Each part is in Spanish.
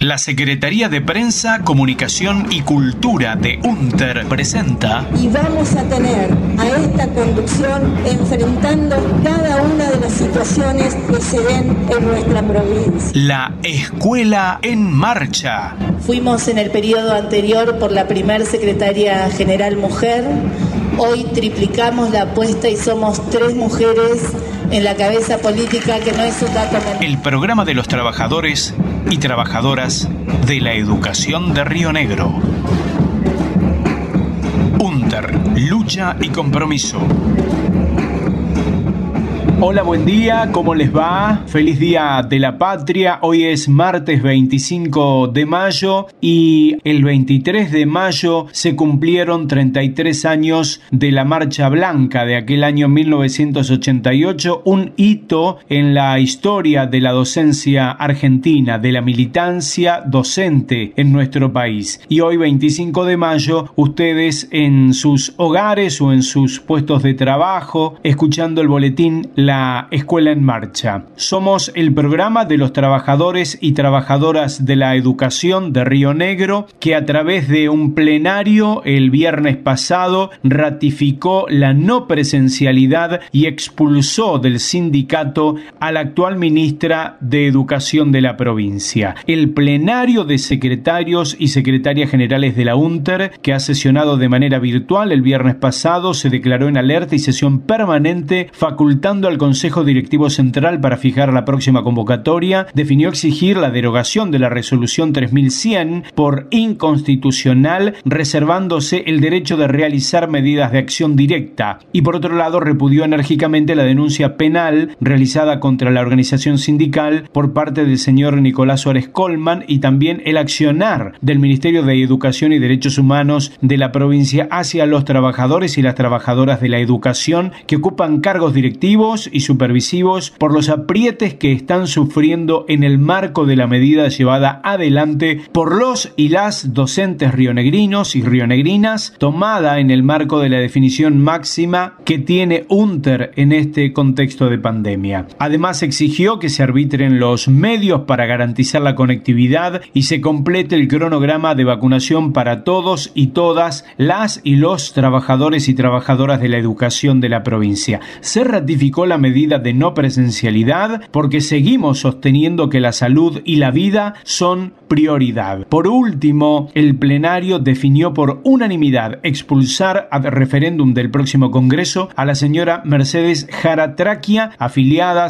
La Secretaría de Prensa, Comunicación y Cultura de UNTER presenta... Y vamos a tener a esta conducción enfrentando cada una de las situaciones que se den en nuestra provincia. La Escuela en Marcha. Fuimos en el periodo anterior por la primer secretaria general mujer. Hoy triplicamos la apuesta y somos 3 mujeres en la cabeza política, que no es un dato menor. El programa de los trabajadores y trabajadoras de la educación de Río Negro. UNTER, lucha y compromiso. Hola, buen día, ¿cómo les va? Feliz Día de la Patria. Hoy es martes 25 de mayo y el 23 de mayo se cumplieron 33 años de la Marcha Blanca de aquel año 1988, un hito en la historia de la docencia argentina, de la militancia docente en nuestro país. Y hoy 25 de mayo, ustedes en sus hogares o en sus puestos de trabajo, escuchando el boletín La Escuela en Marcha. Somos el programa de los trabajadores y trabajadoras de la educación de Río Negro, que a través de un plenario el viernes pasado ratificó la no presencialidad y expulsó del sindicato a la actual ministra de Educación de la provincia. El plenario de secretarios y secretarias generales de la UNTER, que ha sesionado de manera virtual el viernes pasado, se declaró en alerta y sesión permanente, facultando al Consejo Directivo Central para fijar la próxima convocatoria. Definió exigir la derogación de la resolución 3100 por inconstitucional, reservándose el derecho de realizar medidas de acción directa. Y por otro lado, repudió enérgicamente la denuncia penal realizada contra la organización sindical por parte del señor Nicolás Suárez Colman y también el accionar del Ministerio de Educación y Derechos Humanos de la provincia hacia los trabajadores y las trabajadoras de la educación que ocupan cargos directivos y supervisivos por los aprietes que están sufriendo en el marco de la medida llevada adelante por los y las docentes rionegrinos y rionegrinas, tomada en el marco de la definición máxima que tiene UNTER en este contexto de pandemia. Además, exigió que se arbitren los medios para garantizar la conectividad y se complete el cronograma de vacunación para todos y todas las y los trabajadores y trabajadoras de la educación de la provincia. Se ratificó la medida de no presencialidad porque seguimos sosteniendo que la salud y la vida son prioridad. Por último, el plenario definió por unanimidad expulsar ad referéndum del próximo Congreso a la señora Mercedes Jaratraquia, afiliada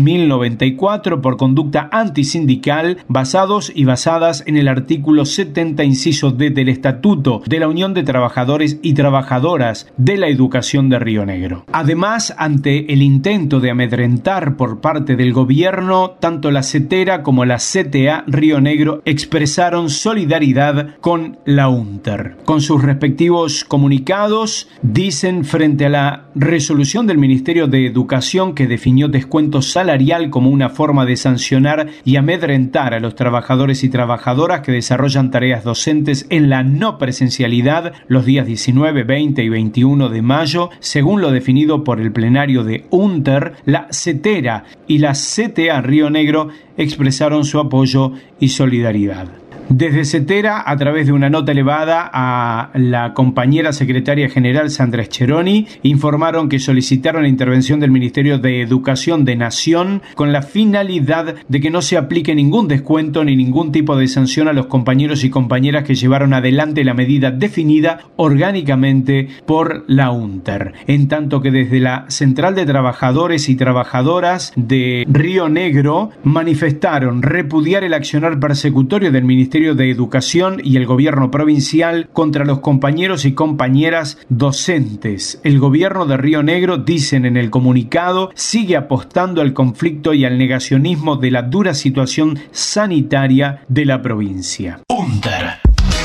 6094 por conducta antisindical, basadas en el artículo 70 inciso D del Estatuto de la Unión de Trabajadores y Trabajadoras de la Educación de Río Negro. Además, ante el intento de amedrentar por parte del gobierno, tanto la CETERA como la CTA Río Negro expresaron solidaridad con la UNTER. Con sus respectivos comunicados, dicen frente a la resolución del Ministerio de Educación que definió descuento salarial como una forma de sancionar y amedrentar a los trabajadores y trabajadoras que desarrollan tareas docentes en la no presencialidad los días 19, 20 y 21 de mayo, según lo definido por el plenario de UNTER, la CETERA y la CTA Río Negro expresaron su apoyo y solidaridad. Desde CETERA, a través de una nota elevada a la compañera secretaria general Sandra Scheroni, informaron que solicitaron la intervención del Ministerio de Educación de Nación con la finalidad de que no se aplique ningún descuento ni ningún tipo de sanción a los compañeros y compañeras que llevaron adelante la medida definida orgánicamente por la UNTER. En tanto que desde la Central de Trabajadores y Trabajadoras de Río Negro manifestaron repudiar el accionar persecutorio del Ministerio de Educación y el gobierno provincial contra los compañeros y compañeras docentes. El gobierno de Río Negro, dicen en el comunicado, sigue apostando al conflicto y al negacionismo de la dura situación sanitaria de la provincia. UNTER.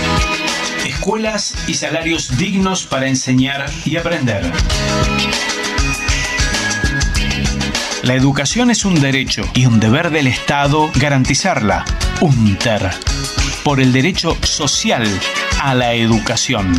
Escuelas y salarios dignos para enseñar y aprender. La educación es un derecho y un deber del Estado garantizarla. UNTER. Por el derecho social a la educación.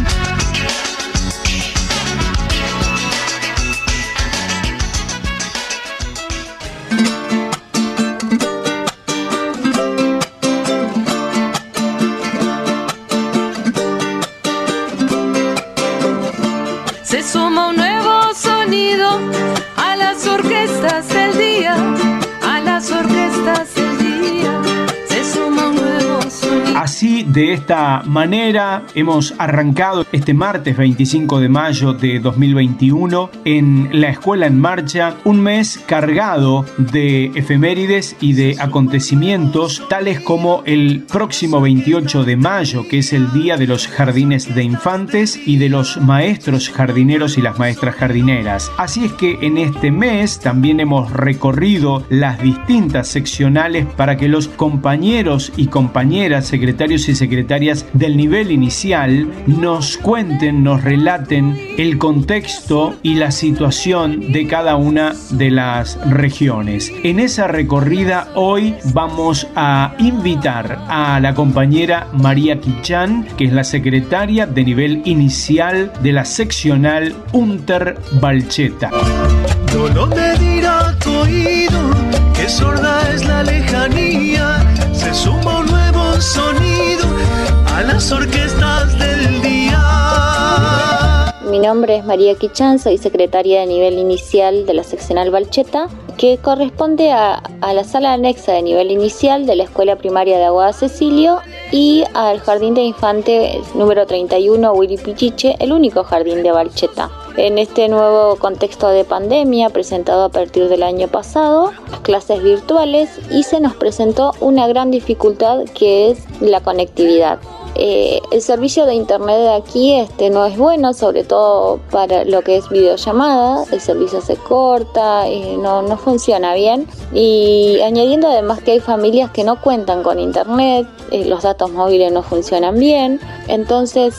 así, de esta manera, hemos arrancado este martes 25 de mayo de 2021 en la Escuela en Marcha, un mes cargado de efemérides y de acontecimientos tales como el próximo 28 de mayo, que es el Día de los Jardines de Infantes y de los maestros jardineros y las maestras jardineras. Así es que en este mes también hemos recorrido las distintas seccionales para que los compañeros y compañeras, secretarios y secretarias del nivel inicial nos cuenten, nos relaten el contexto y la situación de cada una de las regiones. En esa recorrida hoy vamos a invitar a la compañera María Quichán, que es la secretaria de nivel inicial de la seccional Unter Balcheta. Solo me dirá tu oído que sorda es la lejanía, se suma un nuevo sonido a las orquestas del día. Mi nombre es María Quichán, soy secretaria de nivel inicial de la seccional Balcheta, que corresponde a la sala anexa de nivel inicial de la Escuela Primaria de Aguada Cecilio y al Jardín de Infantes número 31 Willy Pichiche, el único jardín de Balcheta. En este nuevo contexto de pandemia presentado a partir del año pasado, clases virtuales, y se nos presentó una gran dificultad, que es la conectividad. El servicio de internet de aquí no es bueno, sobre todo para lo que es videollamada. El servicio se corta, no funciona bien, y añadiendo además que hay familias que no cuentan con internet, los datos móviles no funcionan bien, entonces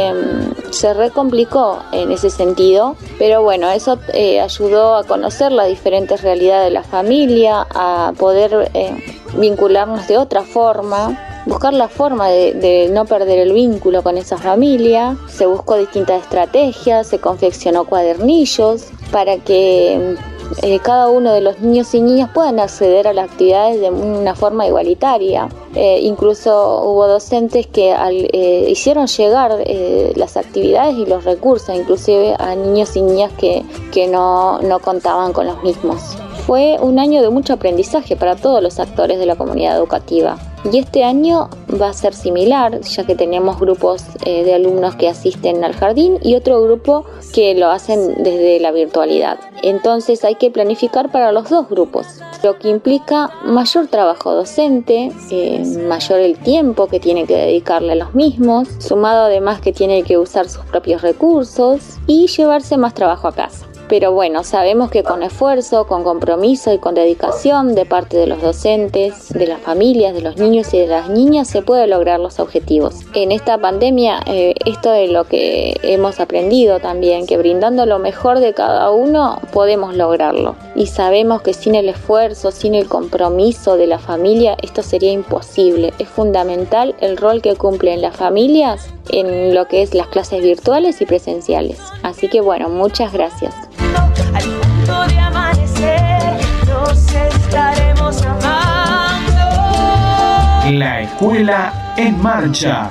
se recomplicó en ese sentido, pero bueno, eso ayudó a conocer las diferentes realidades de la familia, a poder vincularnos de otra forma, buscar la forma de no perder el vínculo con esa familia. Se buscó distintas estrategias, se confeccionó cuadernillos para que cada uno de los niños y niñas puedan acceder a las actividades de una forma igualitaria. Incluso hubo docentes que hicieron llegar las actividades y los recursos, inclusive a niños y niñas que no contaban con los mismos. Fue un año de mucho aprendizaje para todos los actores de la comunidad educativa. Y este año va a ser similar, ya que tenemos grupos de alumnos que asisten al jardín y otro grupo que lo hacen desde la virtualidad. Entonces hay que planificar para los dos grupos, lo que implica mayor trabajo docente, mayor el tiempo que tiene que dedicarle a los mismos, sumado además que tiene que usar sus propios recursos y llevarse más trabajo a casa. Pero bueno, sabemos que con esfuerzo, con compromiso y con dedicación de parte de los docentes, de las familias, de los niños y de las niñas, se puede lograr los objetivos. En esta pandemia, esto es lo que hemos aprendido también, que brindando lo mejor de cada uno podemos lograrlo. Y sabemos que sin el esfuerzo, sin el compromiso de la familia, esto sería imposible. Es fundamental el rol que cumplen las familias en lo que es las clases virtuales y presenciales. Así que bueno, muchas gracias. Al punto de amanecer, nos estaremos amando. La Escuela en Marcha.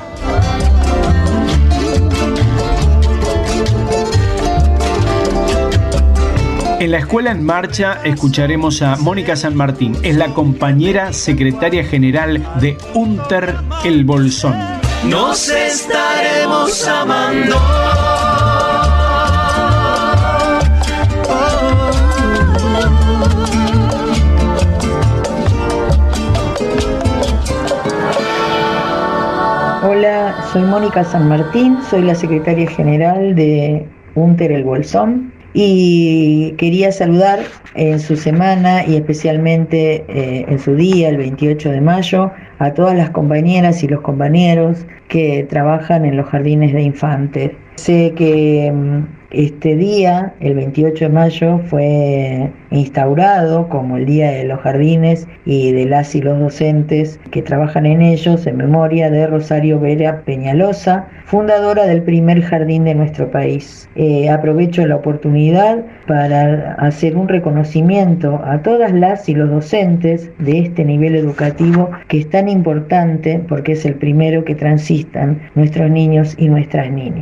En la Escuela en Marcha escucharemos a Mónica San Martín. Es la compañera secretaria general de Unter el Bolsón. Nos estaremos amando. Hola, soy Mónica San Martín, soy la secretaria general de Unter el Bolsón y quería saludar en su semana y especialmente en su día, el 28 de mayo, a todas las compañeras y los compañeros que trabajan en los jardines de infantes. Sé que este día, el 28 de mayo, fue instaurado como el Día de los Jardines y de las y los docentes que trabajan en ellos, en memoria de Rosario Vera Peñalosa, fundadora del primer jardín de nuestro país. Aprovecho la oportunidad para hacer un reconocimiento a todas las y los docentes de este nivel educativo que es tan importante porque es el primero que transitan nuestros niños y nuestras niñas. Con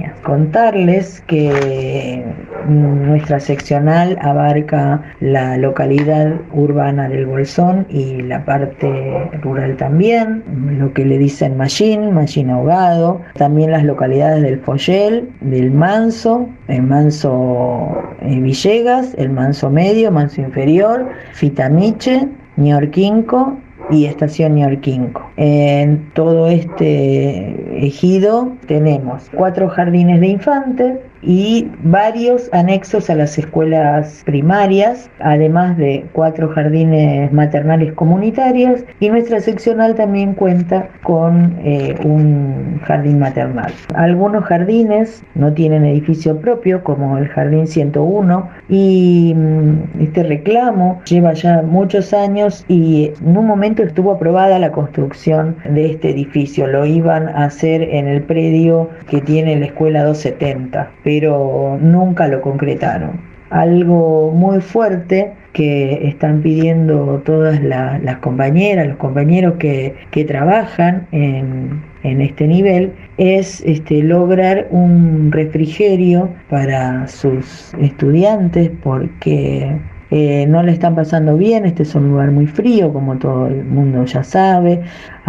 contarles que nuestra seccional abarca la localidad urbana del Bolsón y la parte rural también, lo que le dicen Mallín Ahogado, también las localidades del Follel, del Manso, el Manso Villegas, el Manso Medio, Manso Inferior, Fitamiche, Ñorquinco y Estación Ñorquinco. En todo este ejido tenemos 4 jardines de infantes y varios anexos a las escuelas primarias, además de 4 jardines maternales comunitarios, y nuestra seccional también cuenta con un jardín maternal. Algunos jardines no tienen edificio propio, como el Jardín 101, y este reclamo lleva ya muchos años y en un momento estuvo aprobada la construcción de este edificio. Lo iban a hacer en el predio que tiene la escuela 270, pero nunca lo concretaron. Algo muy fuerte que están pidiendo todas las compañeras, los compañeros que trabajan en este nivel es lograr un refrigerio para sus estudiantes, porque no le están pasando bien. Este es un lugar muy frío, como todo el mundo ya sabe.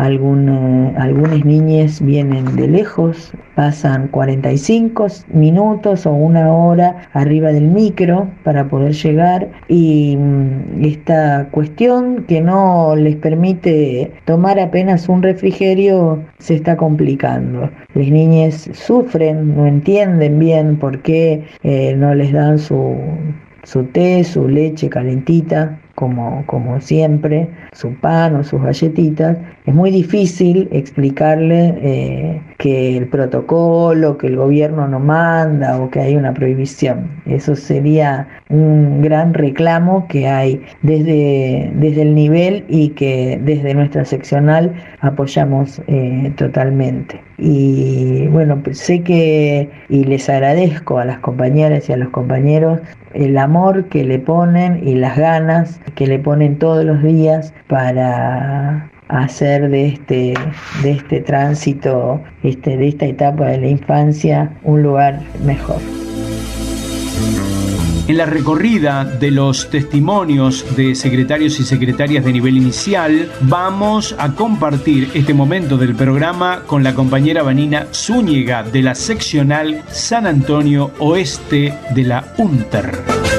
Algunas niñas vienen de lejos, pasan 45 minutos o 1 hora arriba del micro para poder llegar, y esta cuestión que no les permite tomar apenas un refrigerio se está complicando. Las niñas sufren, no entienden bien por qué no les dan su té, su leche calentita, como siempre, su pan o sus galletitas. Es muy difícil explicarle que el protocolo, que el gobierno no manda o que hay una prohibición. Eso sería un gran reclamo que hay desde el nivel y que desde nuestra seccional apoyamos totalmente. Y bueno, pues sé que, y les agradezco a las compañeras y a los compañeros el amor que le ponen y las ganas que le ponen todos los días para hacer de este tránsito, de esta etapa de la infancia, un lugar mejor. En la recorrida de los testimonios de secretarios y secretarias de nivel inicial, vamos a compartir este momento del programa con la compañera Vanina Zúñiga de la seccional San Antonio Oeste de la UNTER.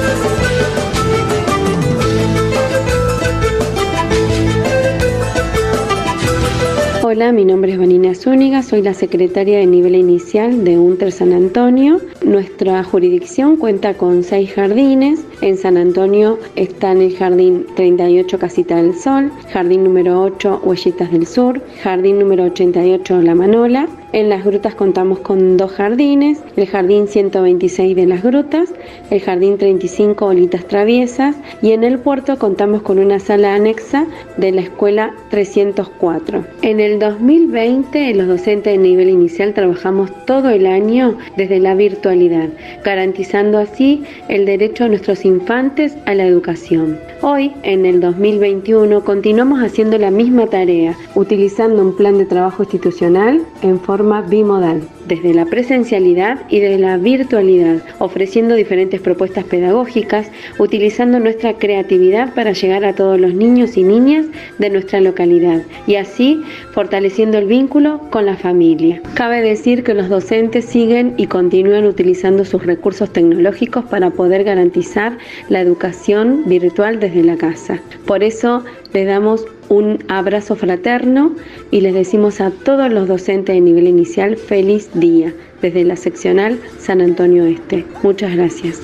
Hola, mi nombre es Vanina Zúñiga, soy la secretaria de nivel inicial de UNTER San Antonio. Nuestra jurisdicción cuenta con 6 jardines. En San Antonio están el Jardín 38 Casita del Sol, Jardín número 8 Huellitas del Sur, Jardín número 88 La Manola. En las grutas contamos con 2 jardines, el Jardín 126 de las Grutas, el Jardín 35 Olitas Traviesas, y en el puerto contamos con una sala anexa de la Escuela 304. En el 2020 los docentes de nivel inicial trabajamos todo el año desde la virtualidad, garantizando así el derecho de nuestros infantes a la educación. Hoy, en el 2021, continuamos haciendo la misma tarea, utilizando un plan de trabajo institucional en forma bimodal, desde la presencialidad y de la virtualidad, ofreciendo diferentes propuestas pedagógicas, utilizando nuestra creatividad para llegar a todos los niños y niñas de nuestra localidad, y así fortaleciendo el vínculo con la familia. Cabe decir que los docentes siguen y continúan utilizando sus recursos tecnológicos para poder garantizar la educación virtual desde la casa. Por eso les damos un abrazo fraterno y les decimos a todos los docentes de nivel inicial feliz día desde la seccional San Antonio Este. Muchas gracias.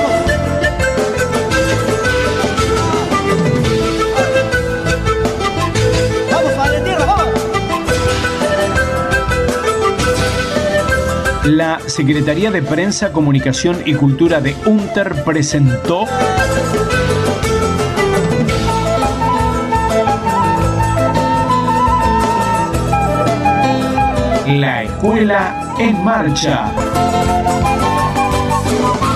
La Secretaría de Prensa, Comunicación y Cultura de UNTER presentó La Escuela en Marcha.